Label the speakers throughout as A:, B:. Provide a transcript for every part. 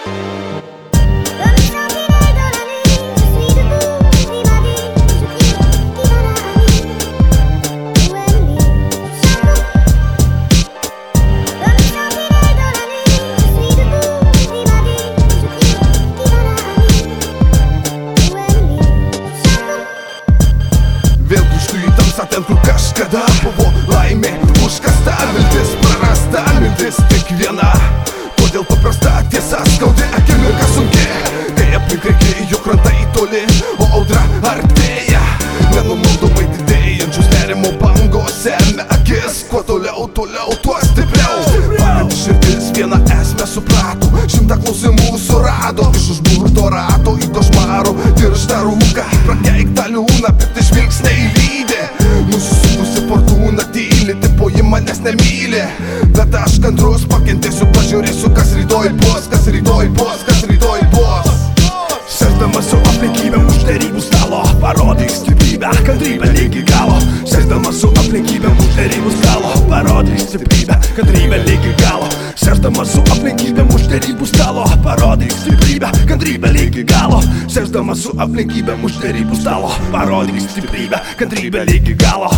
A: Ten, kur kažkada buvo laimė užkasta, viltis prarasta, mintis tik viena. Todėl paprasta tiesa skaudi, akimirka sunki, kai aplink reikėjo krantai toli, o audra artėja. Nenumaldomai didėjančius nerimo bangose, akis kuo toliau, tuo stipriau. Pakanti širdis vieną esmę suprato, 100 klausimų surado, iš užburto rato į košmaro tirštą rūką, prakeiktą liūną, pikti žvilgsniai lydi. Nusisukusi fortūna tyli, tipo ji manęs nemyli, bet aš kantrus pakentėsiu, pažiūrėsiu, kas rytoj bus, kas rytoj bus, kas rytoj bus.
B: Sėsdamas su aplinkybėm už derybų stalo, parodyk stiprybę, kantrybę ligi galo. Sėsdamas su aplinkybėm už derybų stalo, parodyk stiprybę, kantrybę ligi galo. Sėsdamas su aplinkybėm už derybų stalo, parodyk stiprybę, kantrybę ligi galo. Sėsdamas su aplinkybėm už derybų stalo, parodyk stiprybę, kantrybę ligi galo.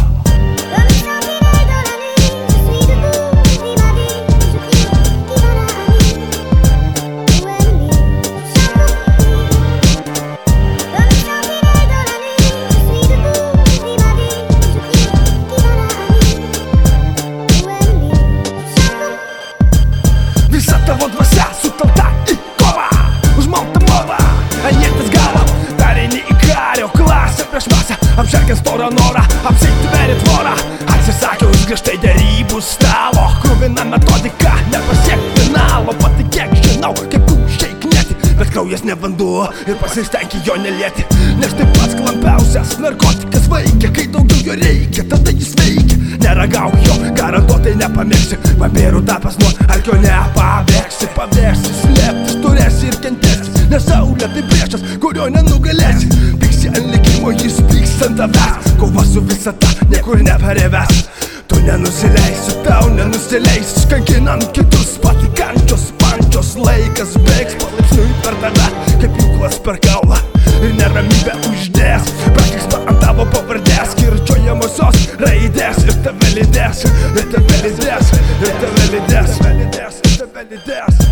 B: Visa tavo dvasia sutelkta į kovą, užmauta mova, aniektas galo. Pereini į kario klasę prieš masę, apžergęs storą norą, apsitveri tvorą. Atsisakiau griežtai derybų stalo, kruvina metodika, nepasiek finalo. Patikėk, žinau, kaip užšeikinėti, bet kraujas ne vanduo ir pasistengi jo nelieti. Nes tai pats klampiausias narkotikas veikia, kai daugiau jo reikia, tada jis veikia. Neragauk jo, garantuotai nepamėgsi, papirų tapas nuo alkio nepabėgsi. Pabėgsi, slėptis turėsi ir kentėsi, nes saulė tai priešas, kurio nenugalėsi. Pyksi ant likimo, jis pyks ant tavęs, kova su visata niekur nepareves. Tu nenusileisi, tau nenusileisi, kankinant kitus patikančios pančios. Laikas bėgs palaipsniui per tave, kaip pjūklas per kaulą, ir neramybę uždės. Prakeiksma ant tavo pavardės, kirčiuojamosios raidės, ir tave lydės, ir tave lydės, ir tave lydės, ir tave lydės.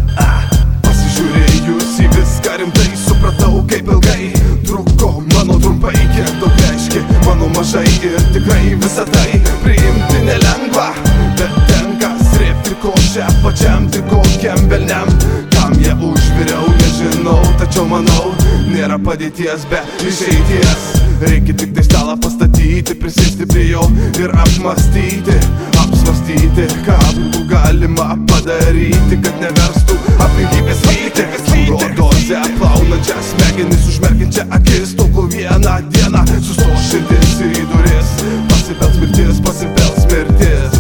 A: Pasižiūrėjus į viską rimtai, supratau, kaip ilgai truko mano trumpai, kiek daug reiškia mano mažai, ir tikrai visą tai priimti nelengva. Bet tenka srėbti košę pačiam, tik kokiam velniam, kam ją užviriau, nežinau, tačiau manau, nėra padėties be išeities. Reikia tik tai stalą pastatyti, prisėsti prie jo ir apmąstyti, apsvarstyti, ką būtų galima padaryti, kad neverstų aplinkybės vyti. Dozę plaunančią smegenis, užmerkiančią akis, tol kol vieną dieną sustos širdis ir į duris pasibels mirtis, pasibels mirtis.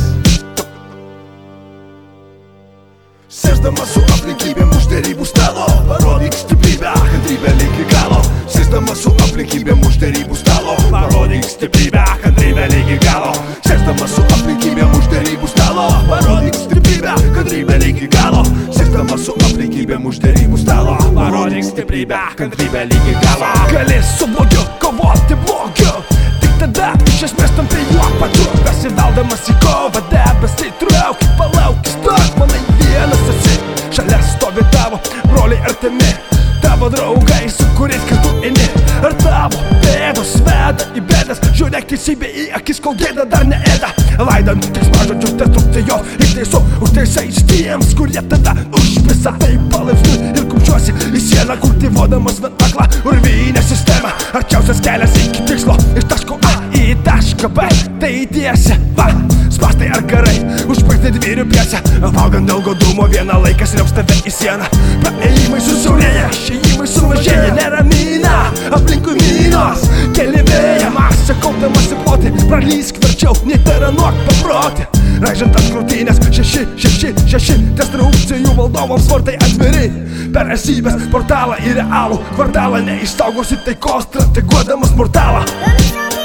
B: Sėsdamas su aplinkybėm už derybų stalo, parodyk stiprybę, kantrybę ligi galo. Sėsdamas su aplinkybėm už derybų stalo, parodyk stiprybę, kantrybę ligi galo. Sėsdamas su aplinkybėm už derybų stalo, parodyk stiprybę, kantrybę ligi galo. Sėsdamas su aplinkybėm už derybų stalo, parodyk stiprybę, kantrybę ligi galo. Gali su blogiu kovoti blogiu, tik tada iš esmės tampi juo pačiu. Besiveldamas į kovą, debesiai trauk, palauk, stok, manai vienas esi. Šalia stovi tavo broliai artimi, tavo draugai, su kuriais kartu eini. Ar tavo bėdos veda į bėdas, žiūrėk teisybė į akis, kol gėda dar neėda. Laidant keiksmažodžius destrukcijos ir teisų užteisais tiems, kurie tada už visą tai palaipsniui ir kupčiuosi į sieną, kultivuodamas vien aklą urvinę sistemą. Arčiausias kelias iki tikslo, iš taško A į tašką B, tai tiesa, va, spastai ar karai, užbaigti dvyrių pjesę. Valgant dėl godumo vieną laikas rems tave į sieną. Praėjimai susiaurėja, išėjimai sumažėja, neramina, aplinkui minos, keli vėja, masė kaupdamasi ploti, pralysk verčiau, nei taranuok paproti. Raižant ant krūtinės, 666, destrukcijų valdovams vartai atviri. Per esybės portalą į realų kvartalą, neišsaugosi taikos, strateguodamas mortalą.